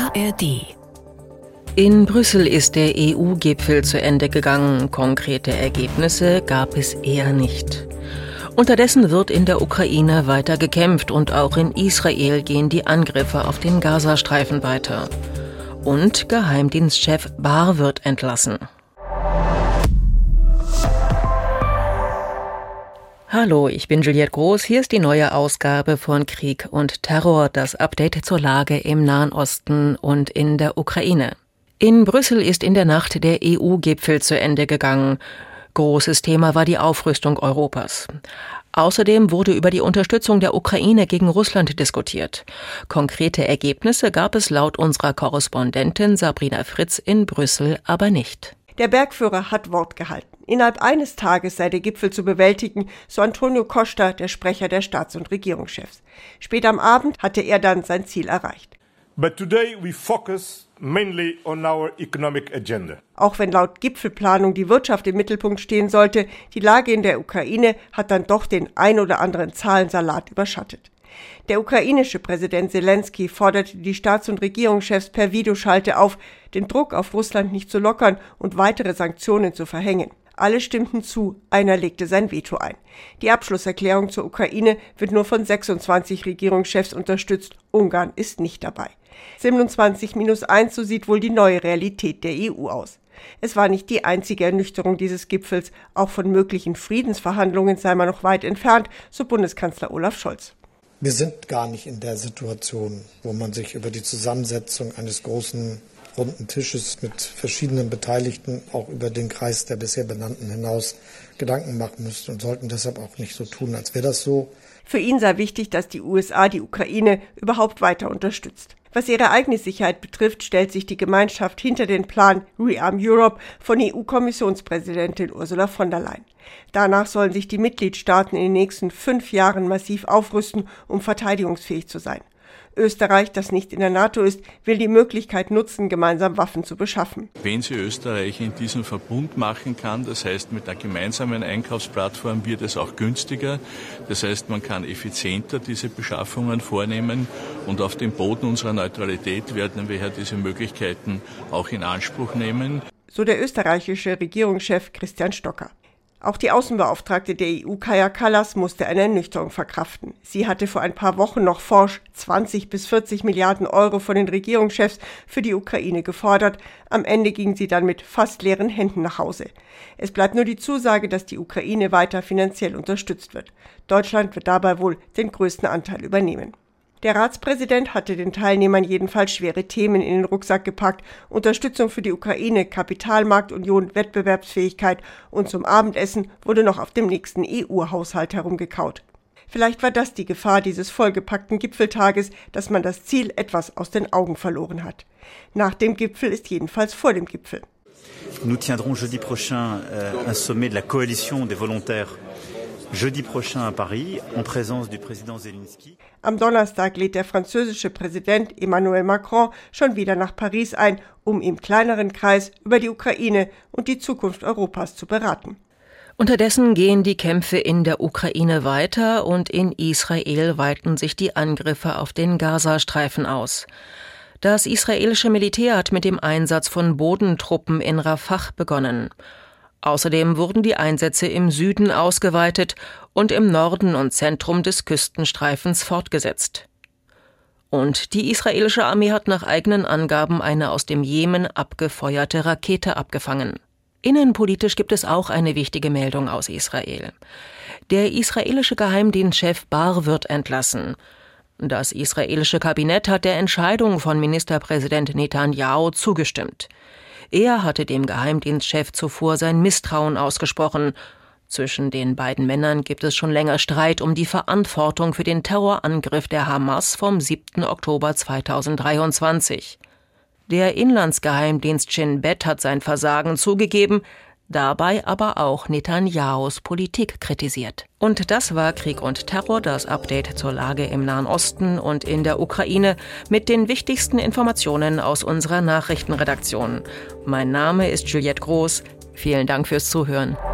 ARD. In Brüssel ist der EU-Gipfel zu Ende gegangen. Konkrete Ergebnisse gab es eher nicht. Unterdessen wird in der Ukraine weiter gekämpft und auch in Israel gehen die Angriffe auf den Gazastreifen weiter. Und Geheimdienstchef Barr wird entlassen. Hallo, ich bin Juliette Groß. Hier ist die neue Ausgabe von Krieg und Terror, das Update zur Lage im Nahen Osten und in der Ukraine. In Brüssel ist in der Nacht der EU-Gipfel zu Ende gegangen. Großes Thema war die Aufrüstung Europas. Außerdem wurde über die Unterstützung der Ukraine gegen Russland diskutiert. Konkrete Ergebnisse gab es laut unserer Korrespondentin Sabrina Fritz in Brüssel aber nicht. Der Bergführer hat Wort gehalten. Innerhalb eines Tages sei der Gipfel zu bewältigen, so Antonio Costa, der Sprecher der Staats- und Regierungschefs. Spät am Abend hatte er dann sein Ziel erreicht. But today we focus mainly on our economic agenda. Auch wenn laut Gipfelplanung die Wirtschaft im Mittelpunkt stehen sollte, die Lage in der Ukraine hat dann doch den ein oder anderen Zahlensalat überschattet. Der ukrainische Präsident Selenskyj forderte die Staats- und Regierungschefs per Videoschalte auf, den Druck auf Russland nicht zu lockern und weitere Sanktionen zu verhängen. Alle stimmten zu, einer legte sein Veto ein. Die Abschlusserklärung zur Ukraine wird nur von 26 Regierungschefs unterstützt. Ungarn ist nicht dabei. 27-1, so sieht wohl die neue Realität der EU aus. Es war nicht die einzige Ernüchterung dieses Gipfels. Auch von möglichen Friedensverhandlungen sei man noch weit entfernt, so Bundeskanzler Olaf Scholz. Wir sind gar nicht in der Situation, wo man sich über die Zusammensetzung eines großen runden Tisches mit verschiedenen Beteiligten, auch über den Kreis der bisher Benannten hinaus, Gedanken machen müsste und sollten deshalb auch nicht so tun, als wäre das so. Für ihn sei wichtig, dass die USA die Ukraine überhaupt weiter unterstützt. Was ihre eigene Sicherheit betrifft, stellt sich die Gemeinschaft hinter den Plan Rearm Europe von EU-Kommissionspräsidentin Ursula von der Leyen. Danach sollen sich die Mitgliedstaaten in den nächsten 5 Jahren massiv aufrüsten, um verteidigungsfähig zu sein. Österreich, das nicht in der NATO ist, will die Möglichkeit nutzen, gemeinsam Waffen zu beschaffen. Wenn sie Österreich in diesen Verbund machen kann, das heißt mit einer gemeinsamen Einkaufsplattform wird es auch günstiger. Das heißt, man kann effizienter diese Beschaffungen vornehmen und auf dem Boden unserer Neutralität werden wir diese Möglichkeiten auch in Anspruch nehmen. So der österreichische Regierungschef Christian Stocker. Auch die Außenbeauftragte der EU, Kaja Kallas, musste eine Ernüchterung verkraften. Sie hatte vor ein paar Wochen noch forsch 20 bis 40 Milliarden Euro von den Regierungschefs für die Ukraine gefordert. Am Ende ging sie dann mit fast leeren Händen nach Hause. Es bleibt nur die Zusage, dass die Ukraine weiter finanziell unterstützt wird. Deutschland wird dabei wohl den größten Anteil übernehmen. Der Ratspräsident hatte den Teilnehmern jedenfalls schwere Themen in den Rucksack gepackt. Unterstützung für die Ukraine, Kapitalmarktunion, Wettbewerbsfähigkeit und zum Abendessen wurde noch auf dem nächsten EU-Haushalt herumgekaut. Vielleicht war das die Gefahr dieses vollgepackten Gipfeltages, dass man das Ziel etwas aus den Augen verloren hat. Nach dem Gipfel ist jedenfalls vor dem Gipfel. Nous tiendrons jeudi prochain un sommet de la coalition des volontaires. Jeudi prochain à Paris, en présence du président Zelensky. Am Donnerstag lädt der französische Präsident Emmanuel Macron schon wieder nach Paris ein, um im kleineren Kreis über die Ukraine und die Zukunft Europas zu beraten. Unterdessen gehen die Kämpfe in der Ukraine weiter und in Israel weiten sich die Angriffe auf den Gazastreifen aus. Das israelische Militär hat mit dem Einsatz von Bodentruppen in Rafah begonnen. Außerdem wurden die Einsätze im Süden ausgeweitet und im Norden und Zentrum des Küstenstreifens fortgesetzt. Und die israelische Armee hat nach eigenen Angaben eine aus dem Jemen abgefeuerte Rakete abgefangen. Innenpolitisch gibt es auch eine wichtige Meldung aus Israel. Der israelische Geheimdienstchef Barr wird entlassen. Das israelische Kabinett hat der Entscheidung von Ministerpräsident Netanjahu zugestimmt. Er hatte dem Geheimdienstchef zuvor sein Misstrauen ausgesprochen. Zwischen den beiden Männern gibt es schon länger Streit um die Verantwortung für den Terrorangriff der Hamas vom 7. Oktober 2023. Der Inlandsgeheimdienst Shin Bet hat sein Versagen zugegeben, dabei aber auch Netanyahus Politik kritisiert. Und das war Krieg und Terror, das Update zur Lage im Nahen Osten und in der Ukraine mit den wichtigsten Informationen aus unserer Nachrichtenredaktion. Mein Name ist Juliette Groß. Vielen Dank fürs Zuhören.